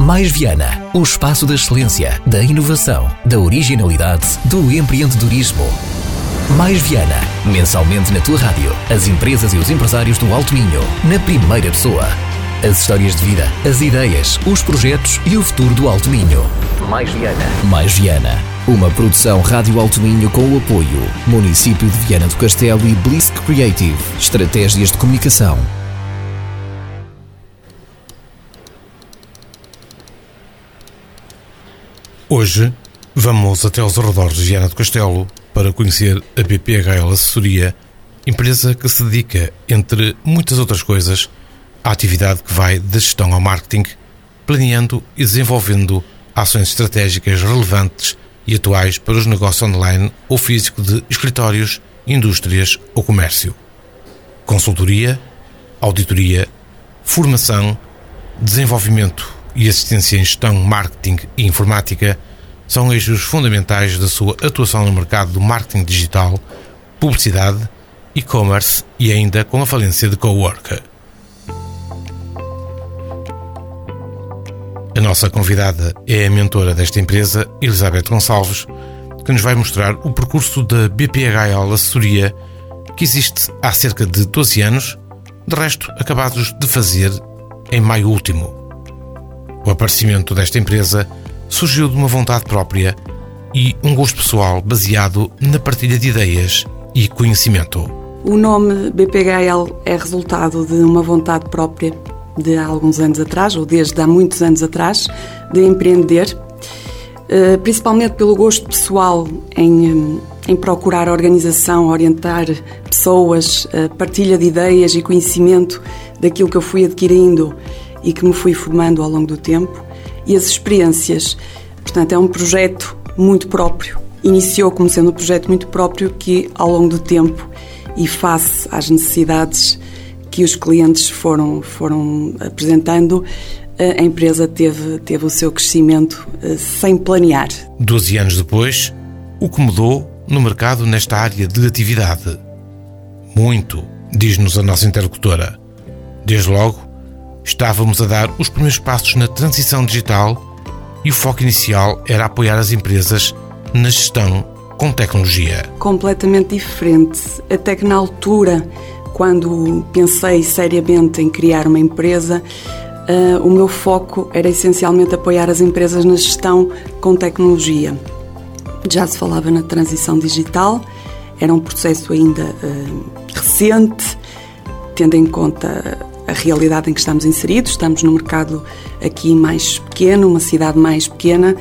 Mais Viana, o espaço da excelência, da inovação, da originalidade, do empreendedorismo. Mais Viana, mensalmente na tua rádio. As empresas e os empresários do Alto Minho, na primeira pessoa. As histórias de vida, as ideias, os projetos e o futuro do Alto Minho. Mais Viana. Mais Viana, uma produção Rádio Alto Minho com o apoio Município de Viana do Castelo e Blisk Creative. Estratégias de comunicação. Hoje vamos até aos arredores de Viana do Castelo para conhecer a BPHL Assessoria, empresa que se dedica, entre muitas outras coisas, à atividade que vai da gestão ao marketing, planeando e desenvolvendo ações estratégicas relevantes e atuais para os negócios online ou físico de escritórios, indústrias ou comércio. Consultoria, auditoria, formação, desenvolvimento e assistência em gestão, marketing e informática são eixos fundamentais da sua atuação no mercado do marketing digital, publicidade, e-commerce e ainda com a falência de coworker. A nossa convidada é a mentora desta empresa, Elizabeth Gonçalves, que nos vai mostrar o percurso da BPHL Assessoria, que existe há cerca de 12 anos, de resto acabados de fazer em maio último. O aparecimento desta empresa surgiu de uma vontade própria e um gosto pessoal baseado na partilha de ideias e conhecimento. O nome BPHL é resultado de uma vontade própria de há alguns anos atrás, ou desde há muitos anos atrás, de empreender, principalmente pelo gosto pessoal em procurar organização, orientar pessoas, partilha de ideias e conhecimento daquilo que eu fui adquirindo e que me fui formando ao longo do tempo, e as experiências. Portanto, é um projeto muito próprio. Iniciou como sendo um projeto muito próprio que, ao longo do tempo e face às necessidades que os clientes foram apresentando, a empresa teve o seu crescimento sem planear. 12 anos depois, o que mudou no mercado nesta área de atividade? Muito, diz-nos a nossa interlocutora. Desde logo, estávamos a dar os primeiros passos na transição digital e o foco inicial era apoiar as empresas na gestão com tecnologia. Completamente diferente. Até que na altura, quando pensei seriamente em criar uma empresa, o meu foco era essencialmente apoiar as empresas na gestão com tecnologia. Já se falava na transição digital, era um processo ainda recente, tendo em conta a realidade em que estamos inseridos. Estamos num mercado aqui mais pequeno, uma cidade mais pequena.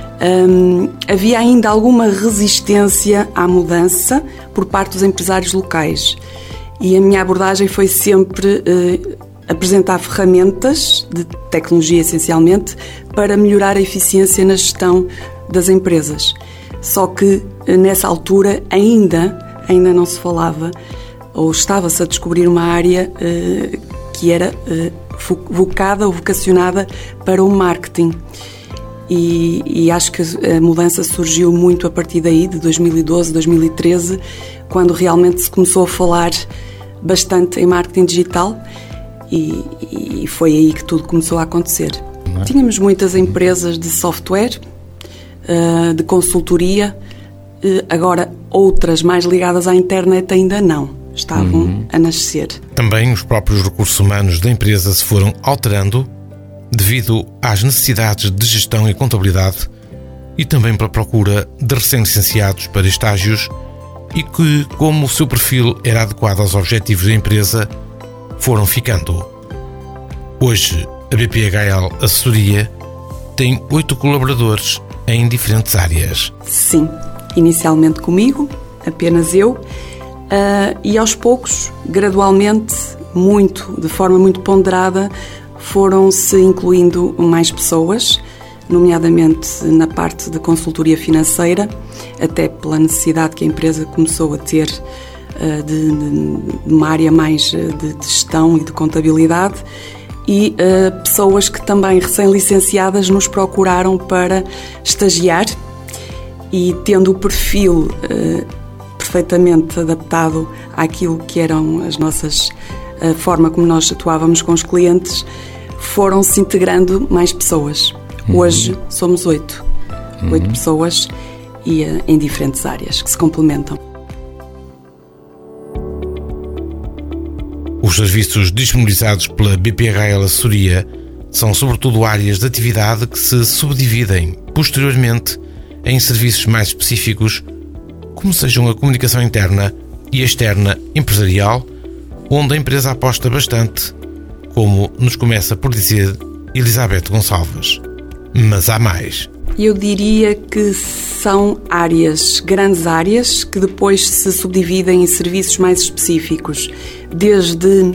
Havia ainda alguma resistência à mudança por parte dos empresários locais. E a minha abordagem foi sempre apresentar ferramentas de tecnologia, essencialmente, para melhorar a eficiência na gestão das empresas. Só que, nessa altura, ainda não se falava, ou estava-se a descobrir uma área que era vocada ou vocacionada para o marketing. E acho que a mudança surgiu muito a partir daí, de 2012, 2013, quando realmente se começou a falar bastante em marketing digital, e foi aí que tudo começou a acontecer. Tínhamos muitas empresas de software, de consultoria, agora outras mais ligadas à internet ainda não. Estavam a nascer. Também os próprios recursos humanos da empresa se foram alterando devido às necessidades de gestão e contabilidade e também pela procura de recém-licenciados para estágios e que, como o seu perfil era adequado aos objetivos da empresa, foram ficando. Hoje, a BPHL Assessoria tem 8 colaboradores em diferentes áreas. Sim, inicialmente comigo, apenas eu. E aos poucos, gradualmente, de forma muito ponderada, foram-se incluindo mais pessoas, nomeadamente na parte de consultoria financeira, até pela necessidade que a empresa começou a ter de uma área mais de gestão e de contabilidade, e pessoas que também recém-licenciadas nos procuraram para estagiar, e tendo o perfil perfeitamente adaptado àquilo que eram as nossas, a forma como nós atuávamos com os clientes, foram-se integrando mais pessoas. Hoje somos 8 pessoas e em diferentes áreas que se complementam. Os serviços disponibilizados pela BPHL Assessoria são sobretudo áreas de atividade que se subdividem posteriormente em serviços mais específicos, como sejam a comunicação interna e externa empresarial, onde a empresa aposta bastante, como nos começa por dizer Elizabeth Gonçalves. Mas há mais. Eu diria que são áreas, grandes áreas, que depois se subdividem em serviços mais específicos, desde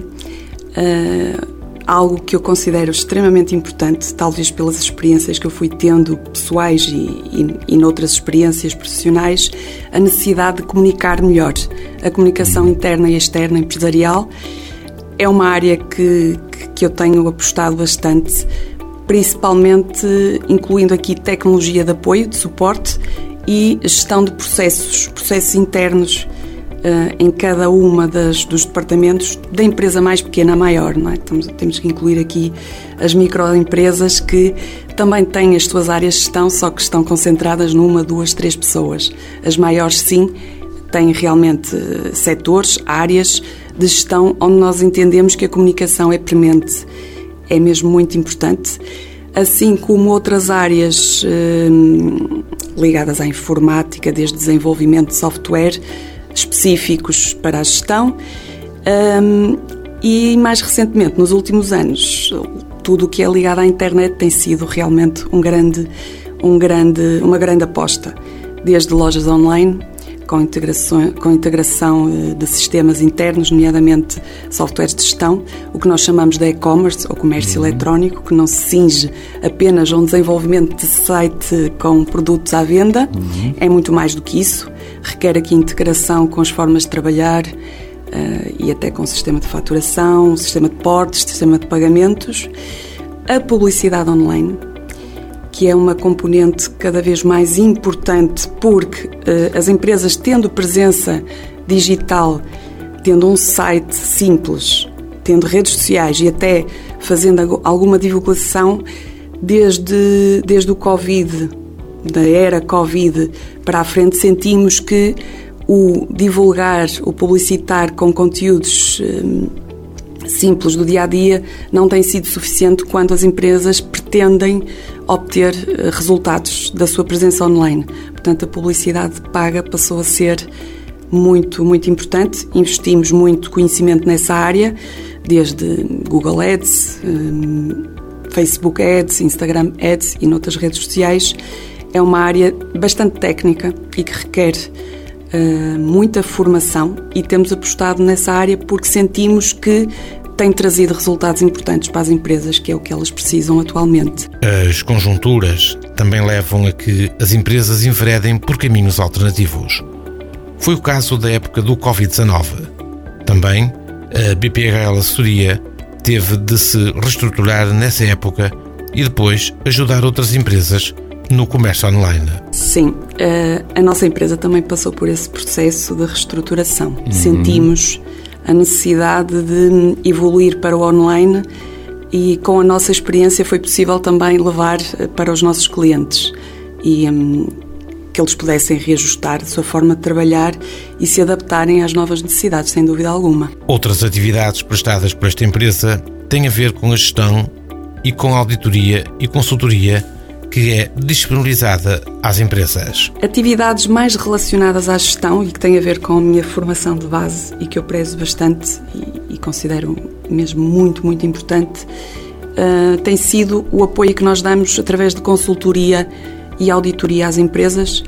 algo que eu considero extremamente importante, talvez pelas experiências que eu fui tendo pessoais e noutras experiências profissionais, a necessidade de comunicar melhor. A comunicação interna e externa empresarial é uma área que eu tenho apostado bastante, principalmente incluindo aqui tecnologia de apoio, de suporte e gestão de processos internos em cada uma dos departamentos, da empresa mais pequena à maior, não é? Temos que incluir aqui as microempresas que também têm as suas áreas de gestão, só que estão concentradas numa, 2, 3 pessoas. As maiores, sim, têm realmente setores, áreas de gestão onde nós entendemos que a comunicação é premente, é mesmo muito importante, assim como outras áreas ligadas à informática, desde desenvolvimento de software específicos para a gestão e mais recentemente, nos últimos anos, tudo o que é ligado à internet tem sido realmente uma grande aposta, desde lojas online, com integração de sistemas internos, nomeadamente softwares de gestão, o que nós chamamos de e-commerce ou comércio eletrónico, que não se cinge apenas a um desenvolvimento de site com produtos à venda, é muito mais do que isso, requer aqui integração com as formas de trabalhar e até com o sistema de faturação, o sistema de portes, sistema de pagamentos, a publicidade online, que é uma componente cada vez mais importante, porque as empresas, tendo presença digital, tendo um site simples, tendo redes sociais e até fazendo alguma divulgação, desde o Covid, da era Covid para a frente, sentimos que o divulgar, o publicitar com conteúdos simples do dia-a-dia não tem sido suficiente quando as empresas pretendem obter resultados da sua presença online. Portanto, a publicidade paga passou a ser muito, muito importante. Investimos muito conhecimento nessa área, desde Google Ads, Facebook Ads, Instagram Ads e noutras redes sociais. É uma área bastante técnica e que requer muita formação, e temos apostado nessa área porque sentimos que tem trazido resultados importantes para as empresas, que é o que elas precisam atualmente. As conjunturas também levam a que as empresas enveredem por caminhos alternativos. Foi o caso da época do Covid-19. Também a BPHL Assessoria teve de se reestruturar nessa época e depois ajudar outras empresas no comércio online. Sim, a nossa empresa também passou por esse processo de reestruturação. Sentimos a necessidade de evoluir para o online e com a nossa experiência foi possível também levar para os nossos clientes e que eles pudessem reajustar a sua forma de trabalhar e se adaptarem às novas necessidades, sem dúvida alguma. Outras atividades prestadas por esta empresa têm a ver com a gestão e com a auditoria e consultoria que é disponibilizada às empresas. Atividades mais relacionadas à gestão e que têm a ver com a minha formação de base e que eu prezo bastante e considero mesmo muito, muito importante, tem sido o apoio que nós damos através de consultoria e auditoria às empresas.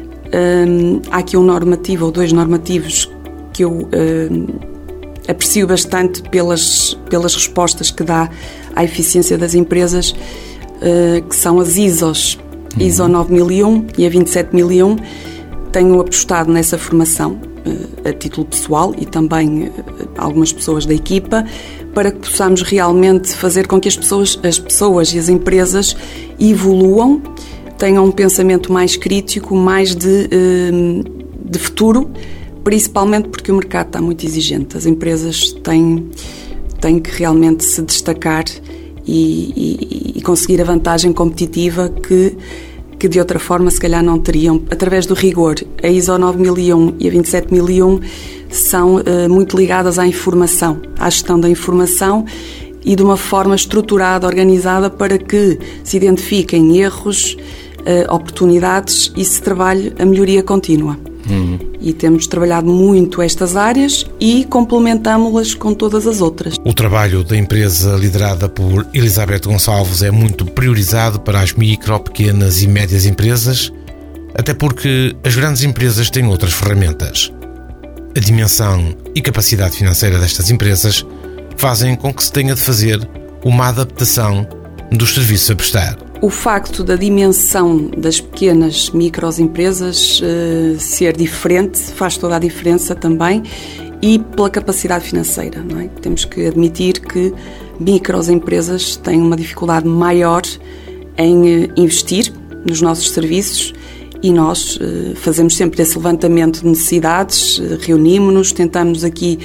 Há aqui um normativo ou 2 normativos que eu aprecio bastante pelas respostas que dá à eficiência das empresas, que são as ISOs, ISO 9001 e a 27001. Tenho apostado nessa formação a título pessoal e também algumas pessoas da equipa, para que possamos realmente fazer com que as pessoas e as empresas evoluam, tenham um pensamento mais crítico, mais de futuro, principalmente porque o mercado está muito exigente. As empresas têm que realmente se destacar e conseguir a vantagem competitiva que de outra forma se calhar não teriam, através do rigor. A ISO 9001 e a 27001 são muito ligadas à informação, à gestão da informação e de uma forma estruturada, organizada, para que se identifiquem erros, oportunidades e se trabalhe a melhoria contínua. E temos trabalhado muito estas áreas e complementámo-las com todas as outras. O trabalho da empresa liderada por Elizabeth Gonçalves é muito priorizado para as micro, pequenas e médias empresas, até porque as grandes empresas têm outras ferramentas. A dimensão e capacidade financeira destas empresas fazem com que se tenha de fazer uma adaptação dos serviços a prestar. O facto da dimensão das pequenas microempresas ser diferente faz toda a diferença também, e pela capacidade financeira, não é? Temos que admitir que microempresas têm uma dificuldade maior em investir nos nossos serviços, e nós fazemos sempre esse levantamento de necessidades, reunimos-nos, tentamos aqui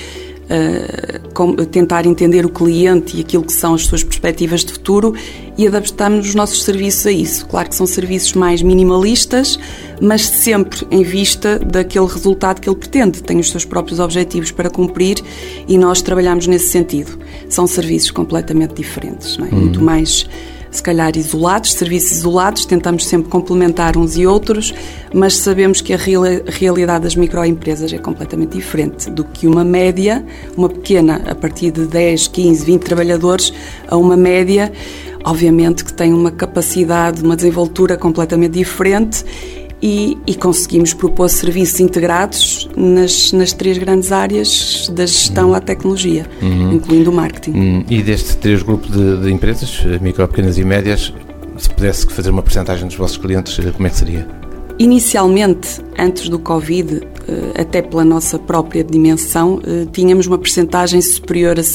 tentar entender o cliente e aquilo que são as suas perspectivas de futuro e adaptamos os nossos serviços a isso. Claro que são serviços mais minimalistas, mas sempre em vista daquele resultado que ele pretende. Tem os seus próprios objetivos para cumprir e nós trabalhamos nesse sentido. São serviços completamente diferentes, não é? Muito mais, se calhar, isolados, serviços isolados, tentamos sempre complementar uns e outros, mas sabemos que a realidade das microempresas é completamente diferente do que uma média, uma pequena, a partir de 10, 15, 20 trabalhadores, a uma média, obviamente que tem uma capacidade, uma desenvoltura completamente diferente, e conseguimos propor serviços integrados nas três grandes áreas da gestão à tecnologia, incluindo o marketing. E deste três grupos de empresas, micro, pequenas e médias, se pudesse fazer uma percentagem dos vossos clientes, como é que seria? Inicialmente, antes do Covid, até pela nossa própria dimensão, tínhamos uma percentagem superior a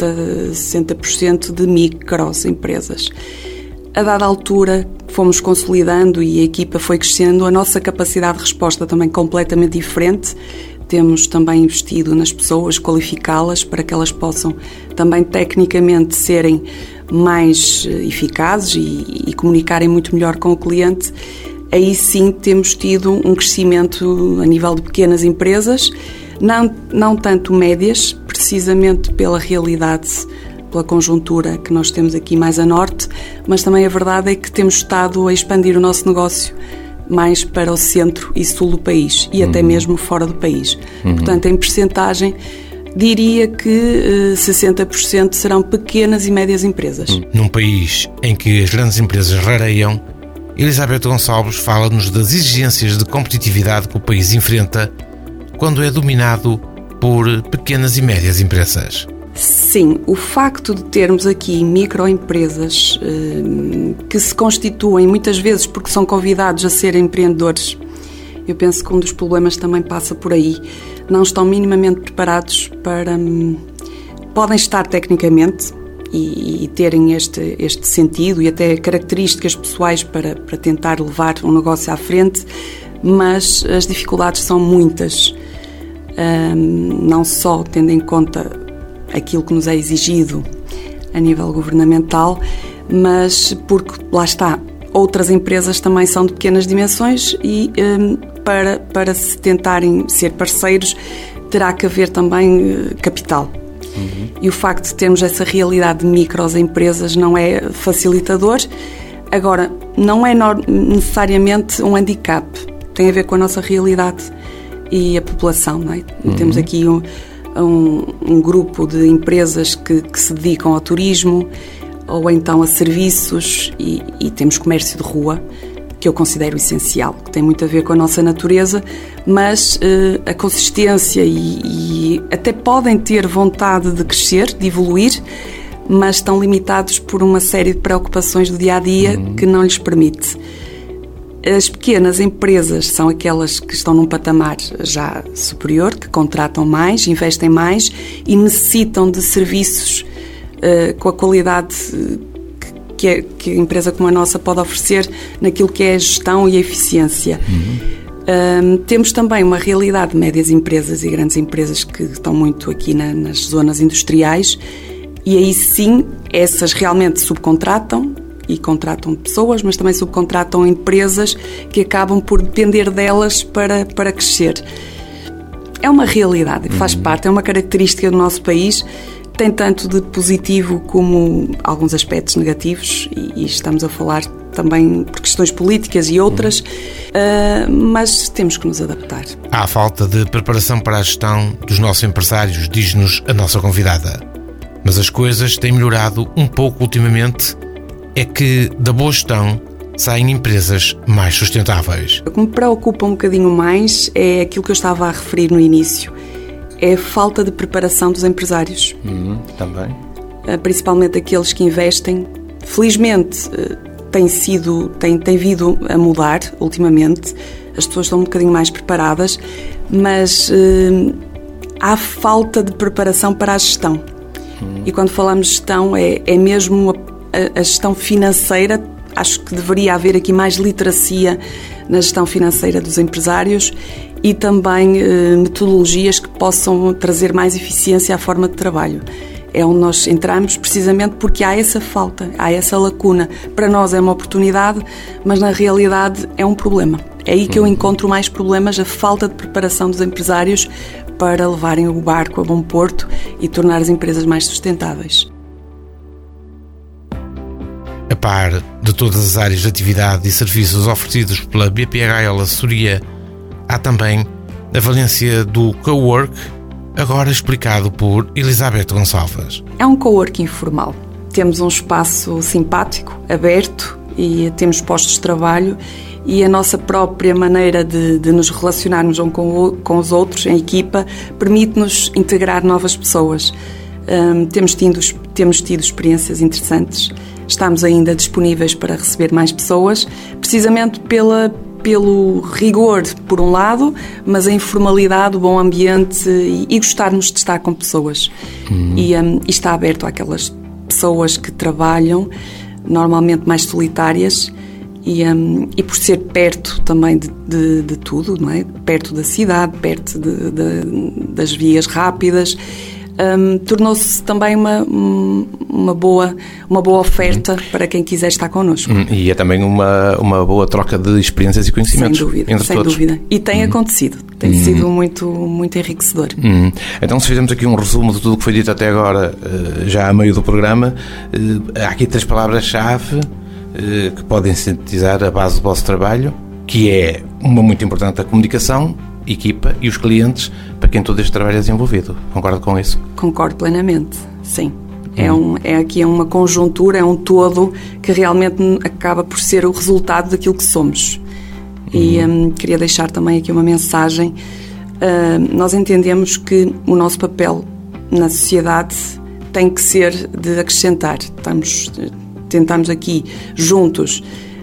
60% de microempresas. A dada altura, fomos consolidando e a equipa foi crescendo, a nossa capacidade de resposta também completamente diferente. Temos também investido nas pessoas, qualificá-las para que elas possam também tecnicamente serem mais eficazes e comunicarem muito melhor com o cliente. Aí sim temos tido um crescimento a nível de pequenas empresas, não tanto médias, precisamente pela realidade, pela conjuntura que nós temos aqui mais a norte, mas também a verdade é que temos estado a expandir o nosso negócio mais para o centro e sul do país e até mesmo fora do país. Portanto, em percentagem, diria que 60% serão pequenas e médias empresas. Num país em que as grandes empresas rareiam, Elizabeth Gonçalves fala-nos das exigências de competitividade que o país enfrenta quando é dominado por pequenas e médias empresas. Sim, o facto de termos aqui microempresas que se constituem muitas vezes porque são convidados a serem empreendedores, eu penso que um dos problemas também passa por aí. Não estão minimamente preparados para... Podem estar tecnicamente e terem este sentido e até características pessoais para tentar levar um negócio à frente, mas as dificuldades são muitas, não só tendo em conta aquilo que nos é exigido a nível governamental, mas porque, lá está, outras empresas também são de pequenas dimensões e para se tentarem ser parceiros terá que haver também capital. E o facto de termos essa realidade de microempresas não é facilitador. Agora, não é necessariamente um handicap, tem a ver com a nossa realidade e a população, não é? Temos aqui um grupo de empresas que se dedicam ao turismo ou então a serviços e temos comércio de rua, que eu considero essencial, que tem muito a ver com a nossa natureza, mas a consistência e até podem ter vontade de crescer, de evoluir, mas estão limitados por uma série de preocupações do dia-a-dia que não lhes permite. As pequenas empresas são aquelas que estão num patamar já superior, que contratam mais, investem mais e necessitam de serviços com a qualidade que a empresa como a nossa pode oferecer naquilo que é a gestão e a eficiência. Temos também uma realidade de médias empresas e grandes empresas que estão muito aqui nas zonas industriais, E aí sim, essas realmente subcontratam e contratam pessoas, mas também subcontratam empresas que acabam por depender delas para crescer. É uma realidade, faz parte, é uma característica do nosso país, tem tanto de positivo como alguns aspectos negativos, e estamos a falar também por questões políticas e outras, mas temos que nos adaptar. Há falta de preparação para a gestão dos nossos empresários, diz-nos a nossa convidada. Mas as coisas têm melhorado um pouco ultimamente. É que da boa gestão saem empresas mais sustentáveis. O que me preocupa um bocadinho mais é aquilo que eu estava a referir no início. É a falta de preparação dos empresários. Também. Principalmente aqueles que investem. Felizmente tem vindo a mudar ultimamente. As pessoas estão um bocadinho mais preparadas, mas há falta de preparação para a gestão. E quando falamos de gestão é mesmo a gestão financeira. Acho que deveria haver aqui mais literacia na gestão financeira dos empresários e também metodologias que possam trazer mais eficiência à forma de trabalho. É onde nós entramos precisamente porque há essa falta, há essa lacuna. Para nós é uma oportunidade, mas na realidade é um problema. É aí que eu encontro mais problemas, a falta de preparação dos empresários para levarem o barco a bom porto e tornar as empresas mais sustentáveis. A par de todas as áreas de atividade e serviços oferecidos pela BPHL Assessoria, há também a valência do cowork, agora explicado por Elizabeth Gonçalves. É um coworking informal. Temos um espaço simpático, aberto, e temos postos de trabalho, e a nossa própria maneira de nos relacionarmos uns com os outros em equipa permite-nos integrar novas pessoas. Temos tido experiências interessantes. Estamos ainda disponíveis para receber mais pessoas, precisamente pelo rigor, por um lado, mas a informalidade, o bom ambiente e gostarmos de estar com pessoas. E está aberto àquelas pessoas que trabalham, normalmente mais solitárias, e por ser perto também de tudo, não é? Perto da cidade, perto das vias rápidas, tornou-se também uma boa oferta para quem quiser estar connosco. E é também uma boa troca de experiências e conhecimentos. Sem dúvida. E tem acontecido. Tem sido muito, muito enriquecedor. Então, se fizermos aqui um resumo de tudo o que foi dito até agora, já a meio do programa, há aqui 3 palavras-chave que podem sintetizar a base do vosso trabalho, que é uma muito importante, a comunicação, equipa e os clientes, para quem todo este trabalho é desenvolvido. Concorda com isso? Concordo plenamente, sim. É aqui uma conjuntura, é um todo que realmente acaba por ser o resultado daquilo que somos. E queria deixar também aqui uma mensagem. Nós entendemos que o nosso papel na sociedade tem que ser de acrescentar. Tentamos aqui juntos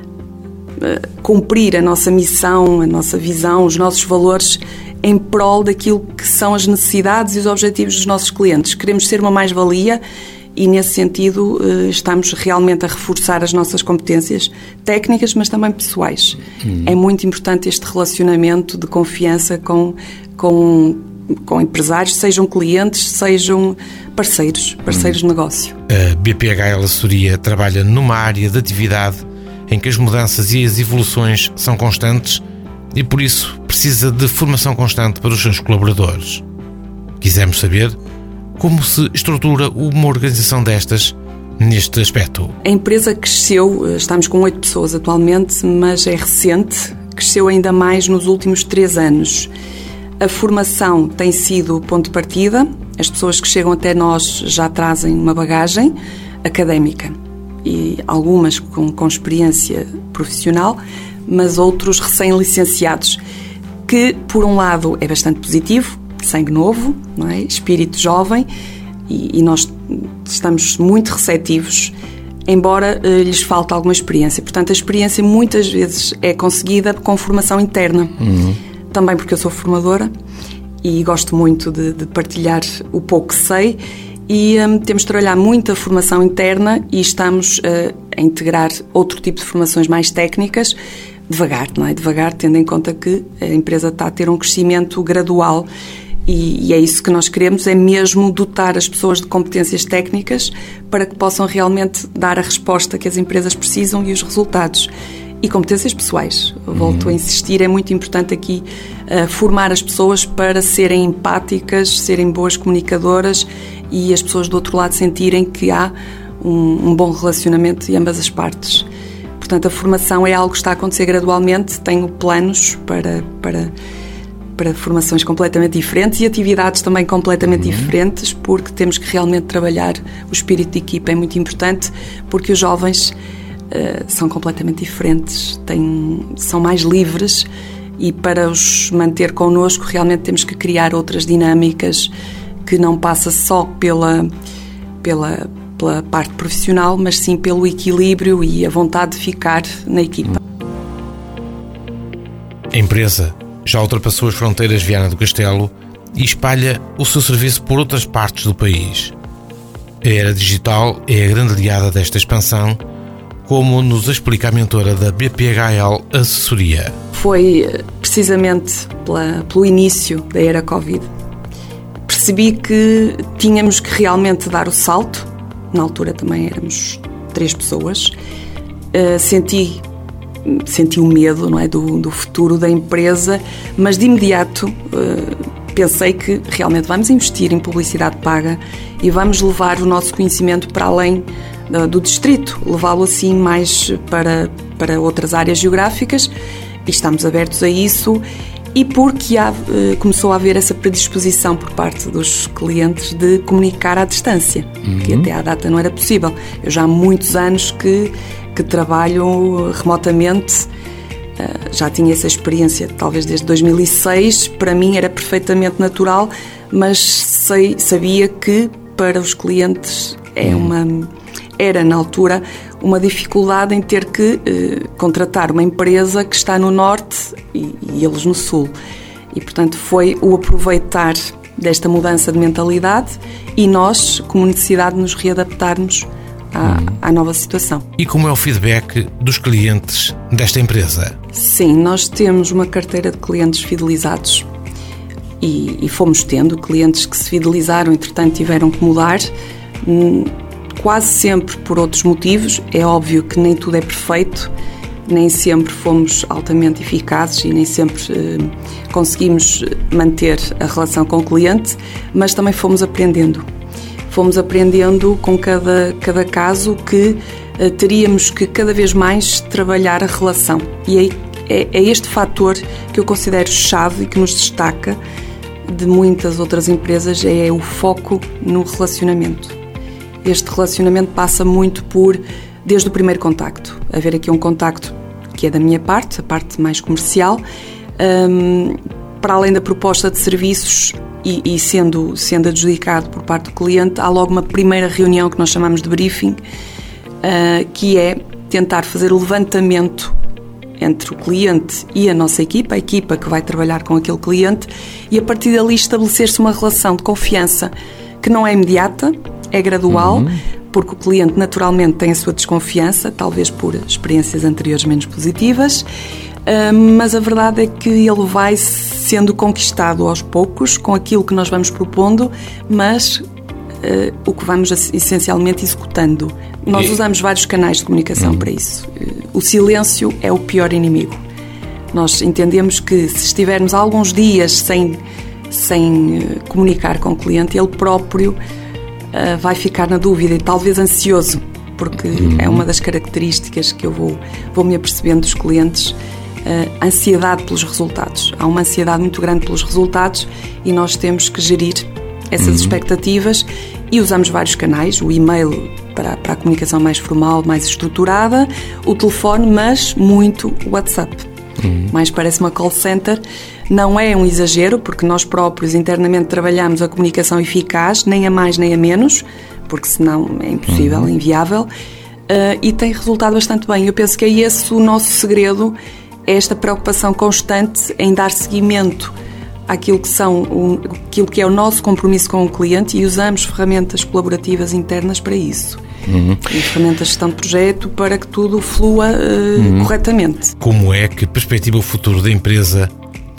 cumprir a nossa missão, a nossa visão, os nossos valores em prol daquilo que são as necessidades e os objetivos dos nossos clientes. Queremos ser uma mais-valia e, nesse sentido, estamos realmente a reforçar as nossas competências técnicas, mas também pessoais. É muito importante este relacionamento de confiança com empresários, sejam clientes, sejam parceiros de negócio. A BPHL Assessoria trabalha numa área de atividade em que as mudanças e as evoluções são constantes e, por isso, precisa de formação constante para os seus colaboradores. Quisemos saber como se estrutura uma organização destas neste aspecto. A empresa cresceu, estamos com 8 pessoas atualmente, mas é recente, cresceu ainda mais nos últimos 3 anos. A formação tem sido o ponto de partida, as pessoas que chegam até nós já trazem uma bagagem académica. E algumas com experiência profissional, mas outros recém-licenciados, que, por um lado, é bastante positivo, sangue novo, não é? Espírito jovem, e nós estamos muito receptivos, embora lhes falte alguma experiência. Portanto, a experiência muitas vezes é conseguida com formação interna. Também porque eu sou formadora e gosto muito de partilhar o pouco que sei. E temos de trabalhar muito a formação interna e estamos a integrar outro tipo de formações mais técnicas, devagar, não é? Devagar, tendo em conta que a empresa está a ter um crescimento gradual E é isso que nós queremos, é mesmo dotar as pessoas de competências técnicas para que possam realmente dar a resposta que as empresas precisam e os resultados. E competências pessoais. Volto a insistir, é muito importante aqui formar as pessoas para serem empáticas, serem boas comunicadoras e as pessoas do outro lado sentirem que há um bom relacionamento de ambas as partes. Portanto, a formação é algo que está a acontecer gradualmente. Tenho planos para formações completamente diferentes e atividades também completamente diferentes, porque temos que realmente trabalhar o espírito de equipa. É muito importante, porque os jovens são completamente diferentes, são mais livres, e para os manter connosco realmente temos que criar outras dinâmicas que não passa só pela parte profissional, mas sim pelo equilíbrio e a vontade de ficar na equipa. A empresa já ultrapassou as fronteiras de Viana do Castelo e espalha o seu serviço por outras partes do país. A era digital é a grande aliada desta expansão, como nos explica a mentora da BPHL Assessoria. Foi precisamente pelo início da era Covid. Percebi que tínhamos que realmente dar o salto. Na altura também éramos 3 pessoas. Senti o medo, não é, do futuro da empresa, mas de imediato pensei que realmente vamos investir em publicidade paga e vamos levar o nosso conhecimento para além do distrito, levá-lo assim mais para outras áreas geográficas, e estamos abertos a isso. E porque começou a haver essa predisposição por parte dos clientes de comunicar à distância, que até à data não era possível. Eu já há muitos anos que trabalho remotamente, já tinha essa experiência talvez desde 2006, para mim era perfeitamente natural, mas sabia que para os clientes era na altura uma dificuldade em ter que contratar uma empresa que está no norte e eles no sul. E, portanto, foi o aproveitar desta mudança de mentalidade e nós, como necessidade de nos readaptarmos à nova situação. E como é o feedback dos clientes desta empresa? Sim, nós temos uma carteira de clientes fidelizados e fomos tendo clientes que se fidelizaram, entretanto tiveram que mudar, quase sempre por outros motivos. É óbvio que nem tudo é perfeito, nem sempre fomos altamente eficazes e nem sempre conseguimos manter a relação com o cliente, mas também fomos aprendendo. Fomos aprendendo com cada caso que teríamos que cada vez mais trabalhar a relação. E é este fator que eu considero chave e que nos destaca de muitas outras empresas, é o foco no relacionamento. Este relacionamento passa muito desde o primeiro contacto. Haver aqui um contacto que é da minha parte, a parte mais comercial, para além da proposta de serviços e sendo adjudicado por parte do cliente, há logo uma primeira reunião que nós chamamos de briefing, que é tentar fazer o levantamento entre o cliente e a nossa equipa, a equipa que vai trabalhar com aquele cliente, e a partir dali estabelecer-se uma relação de confiança que não é imediata, é gradual, porque o cliente naturalmente tem a sua desconfiança, talvez por experiências anteriores menos positivas, mas a verdade é que ele vai sendo conquistado aos poucos com aquilo que nós vamos propondo, mas o que vamos essencialmente executando. Nós usamos vários canais de comunicação para isso. O silêncio é o pior inimigo. Nós entendemos que se estivermos alguns dias sem comunicar com o cliente, ele próprio vai ficar na dúvida e talvez ansioso, porque é uma das características que eu vou me apercebendo dos clientes, ansiedade pelos resultados. Há uma ansiedade muito grande pelos resultados e nós temos que gerir essas expectativas e usamos vários canais, o e-mail para a comunicação mais formal, mais estruturada, o telefone, mas muito o WhatsApp. Mais parece uma call center. Não é um exagero, porque nós próprios internamente trabalhamos a comunicação eficaz, nem a mais nem a menos, porque senão é impossível, é inviável, e tem resultado bastante bem. Eu penso que é esse o nosso segredo, é esta preocupação constante em dar seguimento àquilo que é o nosso compromisso com o cliente, e usamos ferramentas colaborativas internas para isso. E ferramentas de gestão de projeto para que tudo flua corretamente. Como é que perspectiva o futuro da empresa,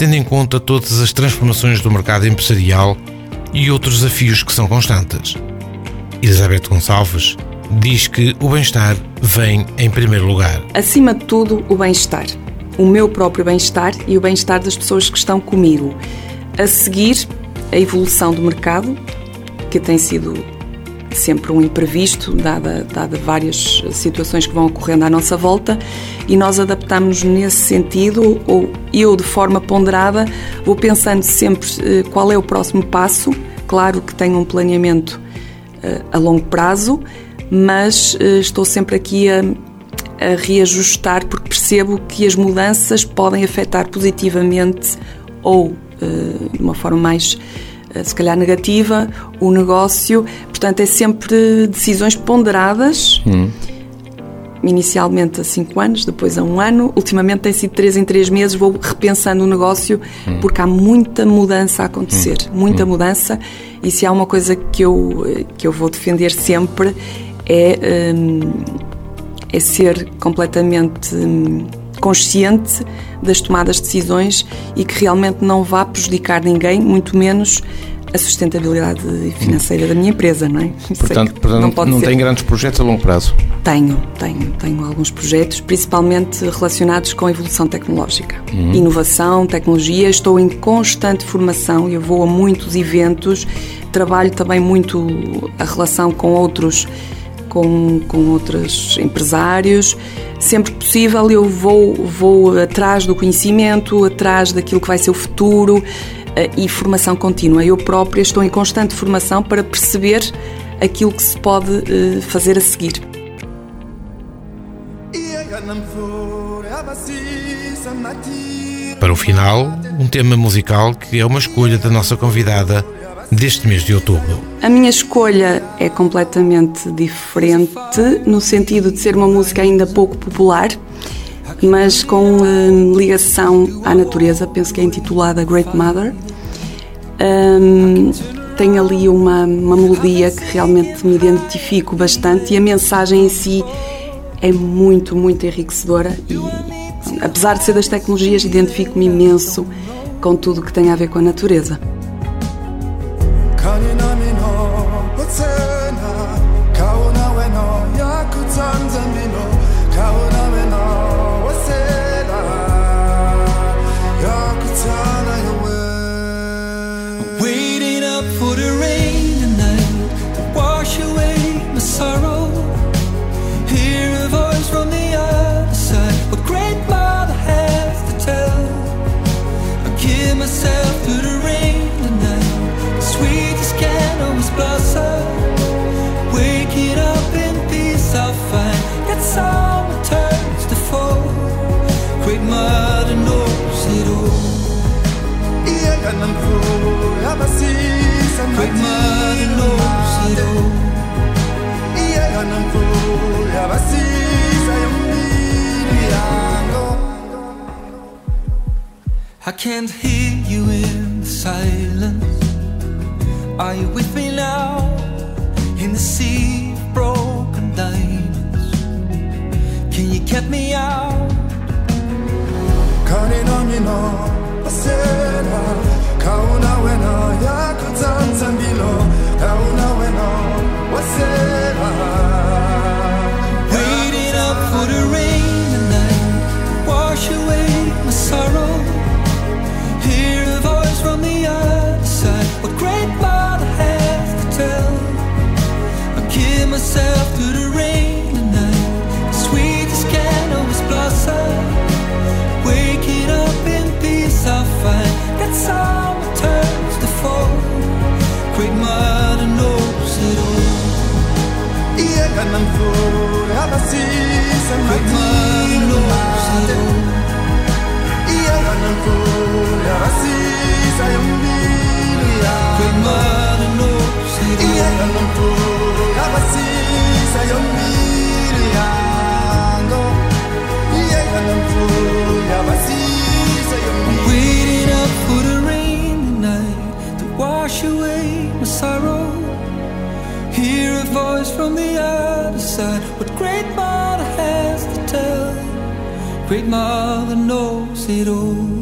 tendo em conta todas as transformações do mercado empresarial e outros desafios que são constantes. Elizabeth Gonçalves diz que o bem-estar vem em primeiro lugar. Acima de tudo, o bem-estar. O meu próprio bem-estar e o bem-estar das pessoas que estão comigo. A seguir, a evolução do mercado, que tem sido sempre um imprevisto, dada várias situações que vão ocorrendo à nossa volta, e nós adaptamos-nos nesse sentido, ou eu, de forma ponderada, vou pensando sempre qual é o próximo passo. Claro que tenho um planeamento a longo prazo, mas estou sempre aqui a reajustar, porque percebo que as mudanças podem afetar positivamente ou de uma forma mais, se calhar, negativa, o negócio. Portanto, é sempre decisões ponderadas, inicialmente a 5 anos, depois a 1 ano, ultimamente tem sido 3 em 3 meses, vou repensando o negócio, porque há muita mudança a acontecer, muita mudança, e se há uma coisa que eu vou defender sempre é ser completamente consciente das tomadas de decisões e que realmente não vá prejudicar ninguém, muito menos a sustentabilidade financeira da minha empresa, não é? Portanto não tem grandes projetos a longo prazo? Tenho alguns projetos, principalmente relacionados com a evolução tecnológica. Inovação, tecnologia, estou em constante formação, eu vou a muitos eventos, trabalho também muito a relação com outros empresários. Sempre que possível eu vou atrás do conhecimento, atrás daquilo que vai ser o futuro, e formação contínua. Eu própria estou em constante formação para perceber aquilo que se pode fazer a seguir. Para o final, um tema musical que é uma escolha da nossa convidada deste mês de outubro. A minha escolha é completamente diferente, no sentido de ser uma música ainda pouco popular, mas com ligação à natureza. Penso que é intitulada Great Mother. Tem ali uma melodia que realmente me identifico bastante, e a mensagem em si é muito, muito enriquecedora, e apesar de ser das tecnologias, identifico-me imenso com tudo o que tem a ver com a natureza. I can't hear you in the silence. Are you with me now? In the sea of broken diamonds, can you get me out? Waiting up for the rain tonight to wash away my sorrow. Hear a voice from the other side, what Great Mother has to tell. I give myself to the rain tonight, the sweetest can always blossom. Waking up in peace I'll find that summer turns to fall. Great Mother knows it all. Great Mother knows it all. Great Mother knows it all. Waiting up for the rain tonight to wash away my sorrow. Hear a voice from the other side, what Great Mother has to tell. Great Mother knows it all.